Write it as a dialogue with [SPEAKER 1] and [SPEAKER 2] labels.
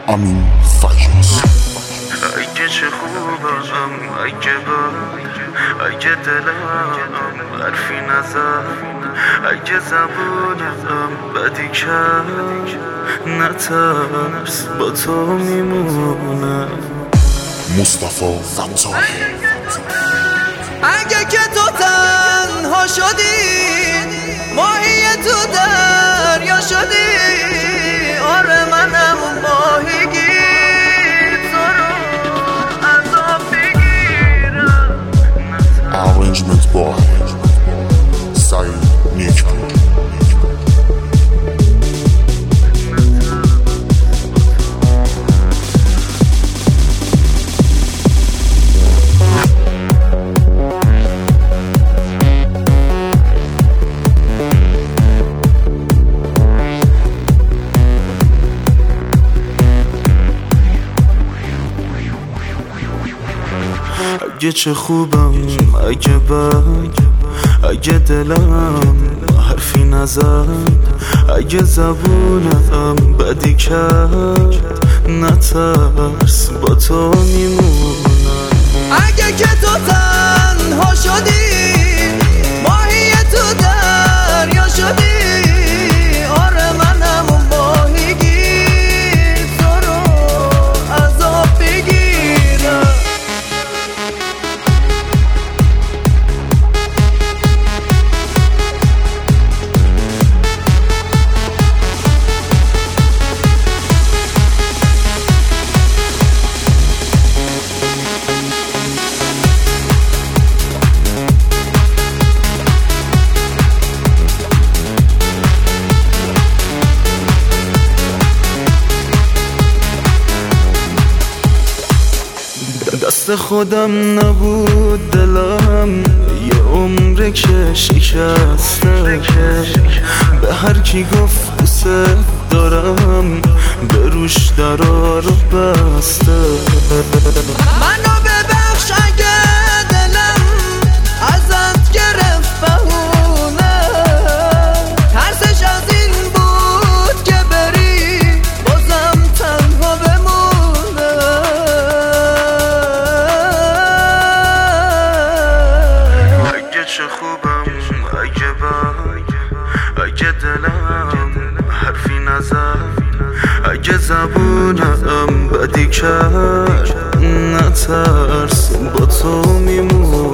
[SPEAKER 1] امین فجیز.
[SPEAKER 2] اگه چه خوبم، اگه بد، اگه دلم حرفی نزد، اگه زبونم بدی کرد، نترس با تو میمونم.
[SPEAKER 1] مصطفی فتاحی.
[SPEAKER 3] اگه که تو تنها شدی، ماهی تو دریا شدی، آره منم ماهیگیر، تو رو از آب بگیرم.
[SPEAKER 1] Arrangement by سعید نیکپور.
[SPEAKER 2] اگه چه خوبم، اگه بد، اگه دلم حرفی نزد، اگه زبونم بدی کرد، نترس با تو میمونم.
[SPEAKER 3] اگه که تو تنها شدی، ماهی تو دریا شدی، آره منم ماهیگیر، تو رو از آب بگیرم.
[SPEAKER 2] دست خودم نبود دلم، یه عمره که شکسته، به هر کی گفت دوست دارم، به روش درا رو بسته.
[SPEAKER 3] منو ببخش اگه دلم ازت گرفت بهونه، ترسش از این بود که بری بازم تنها بمونه.
[SPEAKER 2] اگه چه خوبم، اگه بد، اگه دلم حرفی نزد، اگه زبونم بدی کرد، نترس با تو میمونم.